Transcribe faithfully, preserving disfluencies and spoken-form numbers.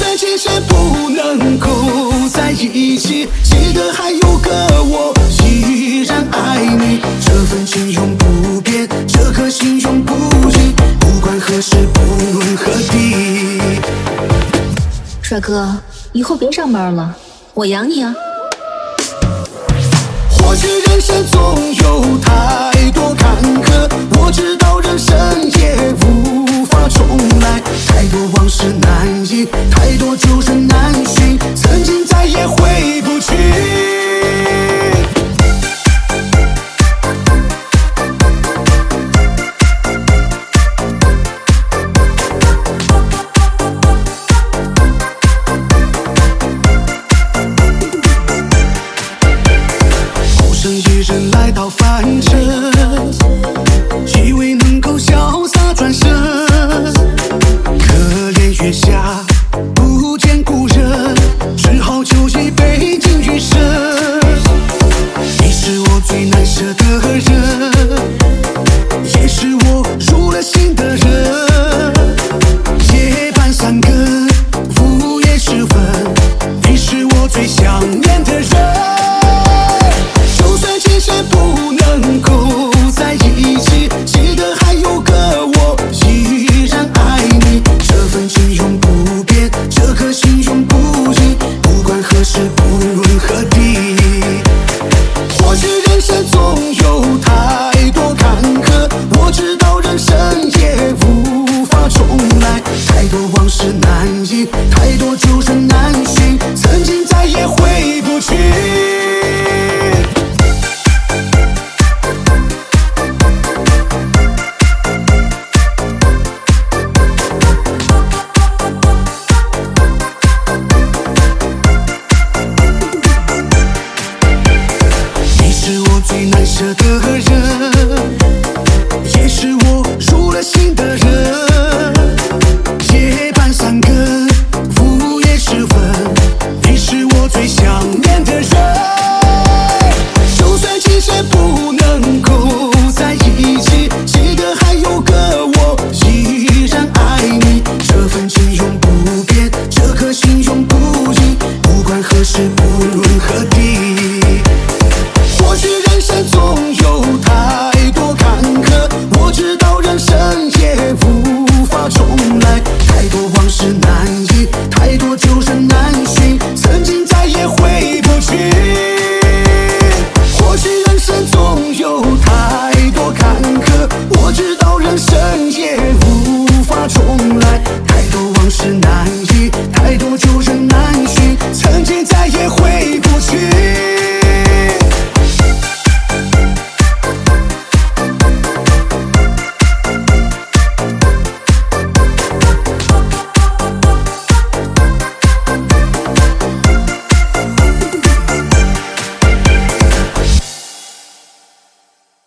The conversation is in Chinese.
算今生不能够在一起，记得还有个我依然爱你。这份情永不变，这颗心永不移，不管何时不论何地。 帅哥，以后别上班了，我养你啊。 或许人生总有太多坎坷，我知道人生也无法重来，太多往事难忆，太多旧人难寻，曾经再也回不去。一人来到凡尘，以为能够潇洒转身，可怜月下不见故人，只好酒一杯敬余生。你是我最难舍的人，也是我入了心的人。夜半三更，午夜时分，你是我最想念的人。不能够在一起，记得还有个我依然爱你。这份情永不变，这颗心永不移，不管何时不论何地。或许人生总有太多坎坷，我知道人生也无法重来，太多往事难忆，太多旧人难寻，曾经再也回不去。最难舍的人，也是我入了心的人。夜半三更，午夜时分，你是我最想念的人。就算今生不能够在一起，记得还有个我依然爱你。这份情永不变，这颗心永不移，不管何时不论何地。或许人生总有太多坎坷，我知道人生也无法重来，太多往事难忆。